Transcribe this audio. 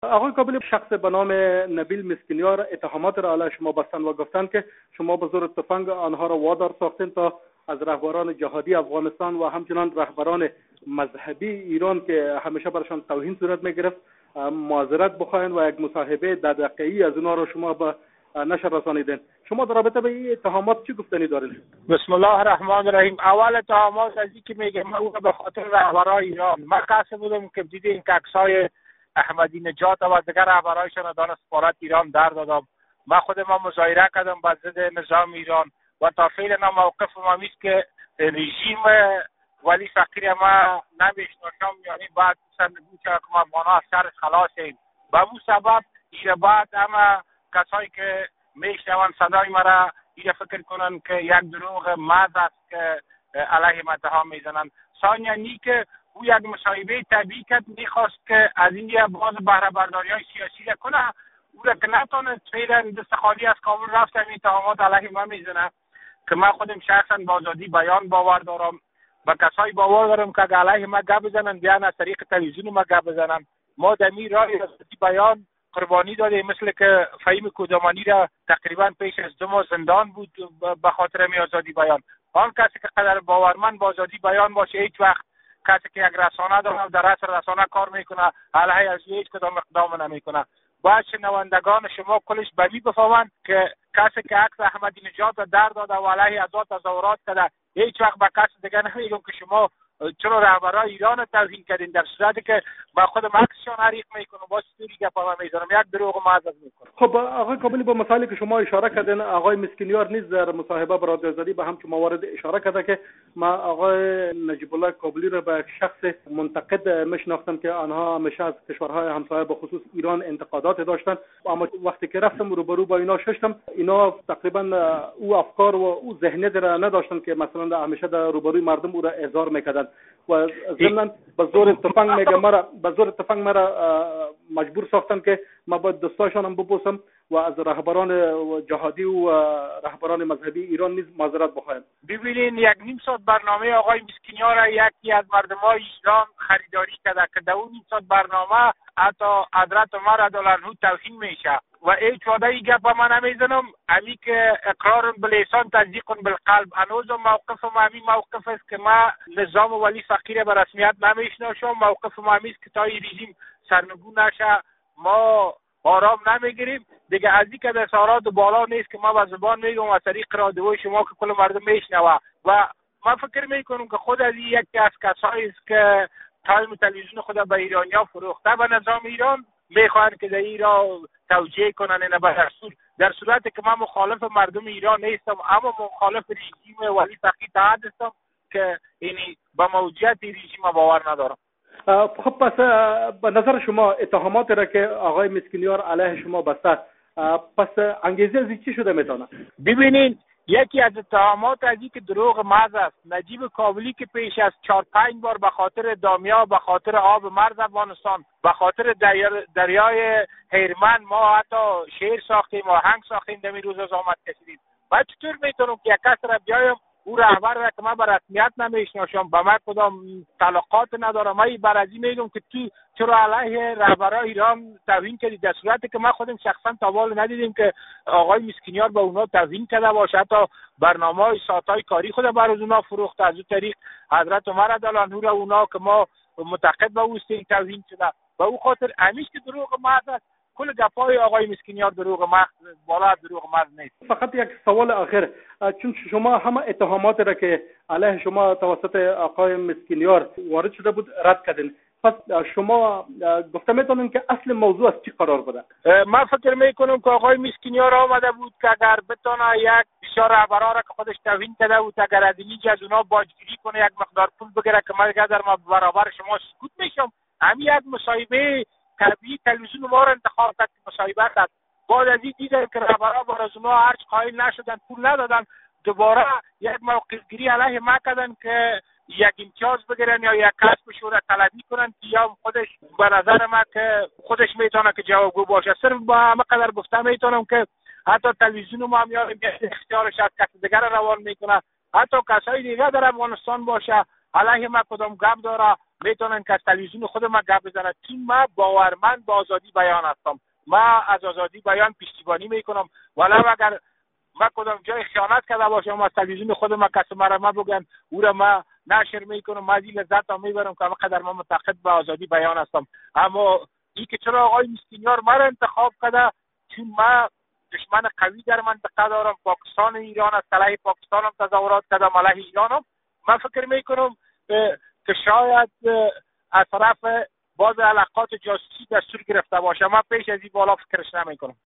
آقای کابلی، شخص به نام نبیل مسکینیار اتهامات را علیه شما بستند و گفتند که شما به زور تفنگ آنها را وادار ساختین تا از رهبران جهادی افغانستان و همچنان رهبران مذهبی ایران که همیشه برشان توهین صورت میگرفت معذرت بخواین و یک مصاحبه دقیقی از اونها را شما به نشر رسانیدین. شما در رابطه به این اتهامات چی گفتنی دارین؟ بسم الله الرحمن الرحیم. اول اتهامات از اینکه میگه من به خاطر رهبران ایران، من قصد بودم که دیدین که عکسای احمدی نژاد و دیگر رهبرایشان دان سفارت ایران در دادم. من خودم مظاهره کردم با ضد نظام ایران و تا فعلا موقف ما میست که رژیم ولی فقیر ما نمیشناسم، یعنی بعد سندگو که ما افغانا از سر خلاصیم. به اون سبب ایره بعد اما کسایی که میشنون صدای مرا ایره فکر کنن که یک دروغ محض است که علیه متهم میزنن. ثانیا نی که او یک مصاحبه طبیعی کرد، میخواست که از این باز بهره برداری های سیاسی را کنه، او را که نتانست فعلا دست خالی از کابل رفت. این اتهامات علیه من میزنه که من خودم شخصا با آزادی بیان باور دارم، با کسایی باور دارم که علیه ما گپ بزنن بیان از طریق تلویزیون ما گپ بزنن. ما در این راه آزادی بیان قربانی دادیم، مثل که فهیم کودمانی را تقریبا پیش از 2 ماه زندان بود به خاطر می آزادی بیان. آن کسی که قدر باورمند با آزادی بیان باشه، هیچ وقت کسی که یک رسانه داره در اثر رسانه کار میکنه علیه از هیچ کدام اقدام نمیکنه. باید شنوندگان شما کلش بمی بفهمند که کسی که عکس احمدی نژاد در داده و علیه ازاد تظاهرات کرده، هیچ وقت به کسی دیگه نمیگم که شما چرا رهبرای ایران توهین کردین، در صورتی که با خودم عکسشان حریق میکنم با چطوری گپا میذارم، یک دروغ محض میکنم. خب آقای کابلی، با مسائلی که شما اشاره کردین، آقای مسکینیار نیز در مصاحبه با رادیو آزادی به همچون موارد اشاره کرده که ما آقای نجیب الله کابلی را به شخص منتقد میشناختم که آنها همیشه از کشورهای همسایه به خصوص ایران انتقادات داشتن، اما وقتی که رفتم روبرو با اینا شدم، اینا تقریبا او افکار و او ذهنیت را نداشتن که مثلا همیشه در روبروی مردم او را احضار میکردن و ضمن به زور تفنگ مرا مجبور ساختن که ما باید دستاشان هم ببوسم و از رهبران جهادی و رهبران مذهبی ایران نیز معذرت بخوایم. ببینین 1.5 ساعت برنامه آقای مسکینیار یکی از مردمای ایران خریداری کرده که در اون 1 ساعت برنامه حتی حضرت عمر رضی توهین میشه و هیچ وعده ای گپ ما نمیزنم. امی که اقرار بلیسان تصدیق بالقلب. هنوز موقف ما همین موقف است که ما نظام ولی فقیر به رسمیت نمیشناسم. موقف ما همین است که تا این رژیم سرنگون نشه ما آرام نمیگیریم دیگه. از این که دستارات بالا نیست که ما با زبان میگم از طریق رادیوی شما که کل مردم میشنوه و ما فکر میکنم که خود از یکی از کسایی است که تایم تلویزیون خود به ایرانیا فروخته به نظام ایران، میخواهند که در ایران توجیه کنن این به دستور، در صورتی که من مخالف مردم ایران نیستم اما مخالف رژیم ولی فقیر تحت هستم که یعنی به موجودیت رژیم باور ندارم. خب پس به نظر شما اتهامات را که آقای مسکینیار علیه شما بسته، پس انگیزه از چی شده میتونه؟ ببینین یکی از اتهامات از این که دروغ محض است. نجیب کابلی که پیش از 4-5 بار به خاطر دامیا، به خاطر آب مرز افغانستان، به خاطر دریای هیرمن ما حتی شعر ساختیم و آهنگ ساختیم در این روز از آمد کشیدیم. و چطور میتونم که یک کس را بیایم او رهبر را که من به رسمیت نمیشناسم، به من کدام تعلقات ندارم، من برازی میگم که تو چرا علیه رهبران ایران توهین کردی، در صورتی که من خودم شخصا تا حال ندیدیم که آقای مسکینیار به اونا توهین کرده باشه. حتی برنامه‌های ساعت‌های کاری خود بر اونا فروخت، از اون طریق حضرت عمر رضی الله عنه اونا که ما معتقد به اوستین توهین شده. به او خاطر همیشه که دروغ محض است. کل گپای آقای مسکینیار دروغ محض، بالا دروغ محض نیست. فقط یک سوال آخر، چون شما همه اتهامات را که علیه شما توسط آقای مسکینیار وارد شده بود رد کردین، پس شما گفته میتونین که اصل موضوع از چی قرار بوده؟ من فکر میکنم که آقای مسکینیار آمده بود که اگر بتونه یک بسیار رهبرا را که خودش توهین کرده بود اگر از از اونا باجگیری کنه، یک مقدار پول بگیره که من در ما برابر شما سکوت میشم. همین یک مصاحبه طبیعی تلویزیون ما را انتخاب کرد که مصاحبه کرد. بعد از این دیدن که رهبرا بر از اونا هرچ قائل نشدن، پول ندادن، دوباره یک موقع‌گیری علیه ما کردن که یک امتیاز بگیرن یا یک کسب شورت طلبی کنن که یا خودش به نظر من که خودش میتونه که جوابگو باشه. صرف با همه قدر گفتم میتونم که حتی تلویزیون ما میاریم اختیارش از کسی دیگر روان میکنه، حتی کسای دیگر در افغانستان باشه علیه ما کدام گپ داره میتونن که از تلویزیون خود ما گپ بزنن. چون ما باورمند به آزادی بیان هستم. ما از آزادی بیان پشتیبانی میکنم. ولو اگر ما کدام جای خیانت کرده باشم از تلویزیون خود ما کسی مرا ما بگن او را ما نشر میکنم، ما از این لذت هم میبرم که قدر ما معتقد به آزادی بیان هستم. اما این که چرا آقای مسکینیار مرا انتخاب کرده، چون ما دشمن قوی در منطقه دارم، پاکستان ایران از علیه پاکستان هم تظاهرات کردم، علیه ایران هم. من فکر میکنم که شاید از طرف باز علاقات جاسوسی دستور گرفته باشه. من پیش از این بالا فکرش نمیکنم.